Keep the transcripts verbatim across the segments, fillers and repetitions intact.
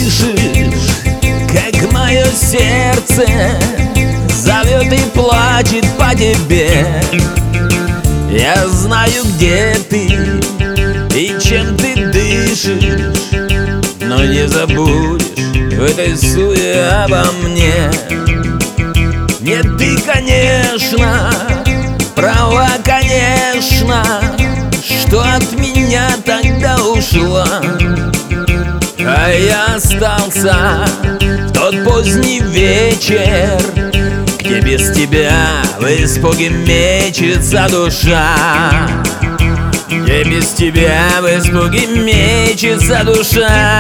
слышишь, как мое сердце зовет и плачет по тебе? Я знаю, где ты и чем ты дышишь, но не забудешь в этой суе обо мне. Нет, ты, конечно, права, конечно, что от меня тогда ушла. А я остался в тот поздний вечер, где без тебя в испуге мечется душа. Где без тебя в испуге мечется душа.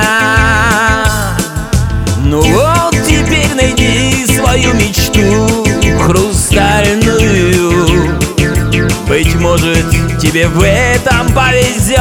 Ну вот теперь найди свою мечту хрустальную. Быть может, тебе в этом повезет.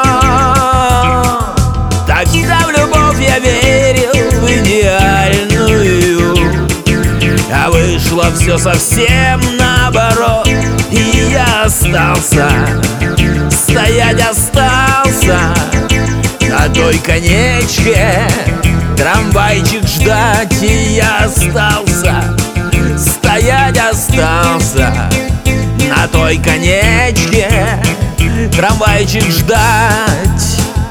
Тогда в любовь я верил, в идеальную, а вышло все совсем наоборот. И я остался, стоять остался на той конечке, трамвайчик ждать. И я остался, стоять остался на той конечке, трамвайчик ждать.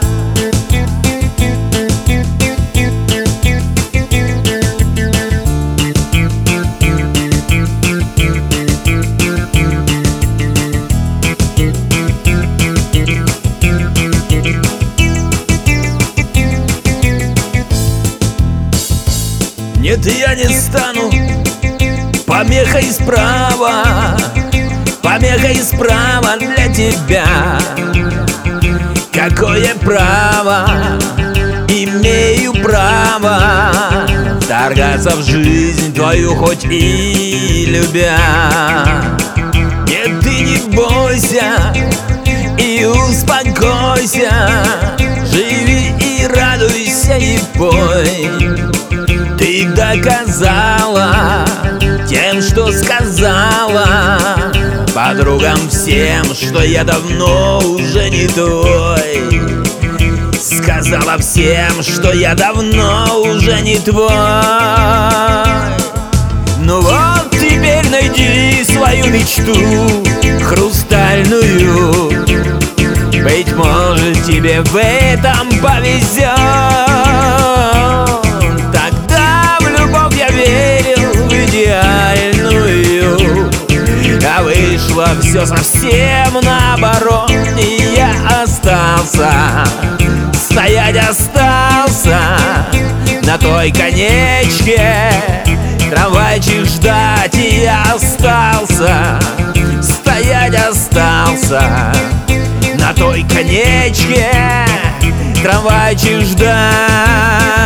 Нет, я не стану помехой справа, помехой справа для тебя. Какое право имею право вторгаться в жизнь твою, хоть и любя? Нет, ты не бойся и успокойся, живи и радуйся и пой. Ты доказала тем, что сказала подругам всем, что я давно уже не твой. Сказала всем, что я давно уже не твой. Ну вот теперь найди свою мечту хрустальную. Быть может, тебе в этом повезет. А вышло все совсем наоборот. И я остался, стоять остался на той конечке, трамвайчик ждать. И я остался, стоять остался на той конечке, трамвайчик ждать.